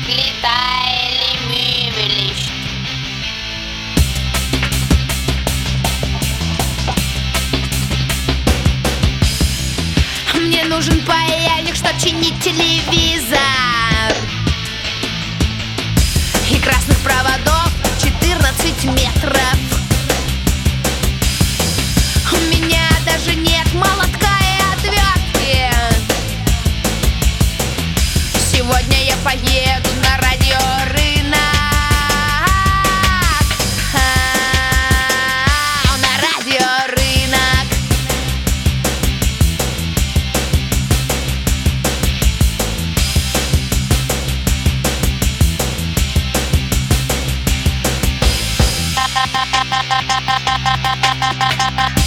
letaile mümelicht. Мне нужен паяльник, чтоб чинить телевизор, и красных проводов 14 метров. У меня даже нет молотка и отвертки. Сегодня я поеду на радиорынок. На радиорынок. Ha ha ha ha ha ha ha ha ha ha.